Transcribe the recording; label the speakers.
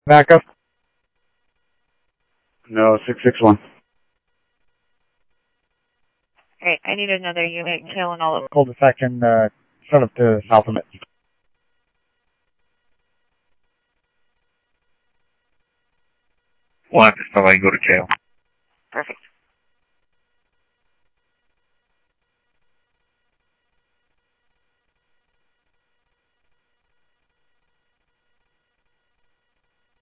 Speaker 1: Backup? No, 661.
Speaker 2: Alright, I need another unit killing all of them.
Speaker 1: Cul-de-sac and set up to south of it.
Speaker 3: We'll have to somebody go to jail.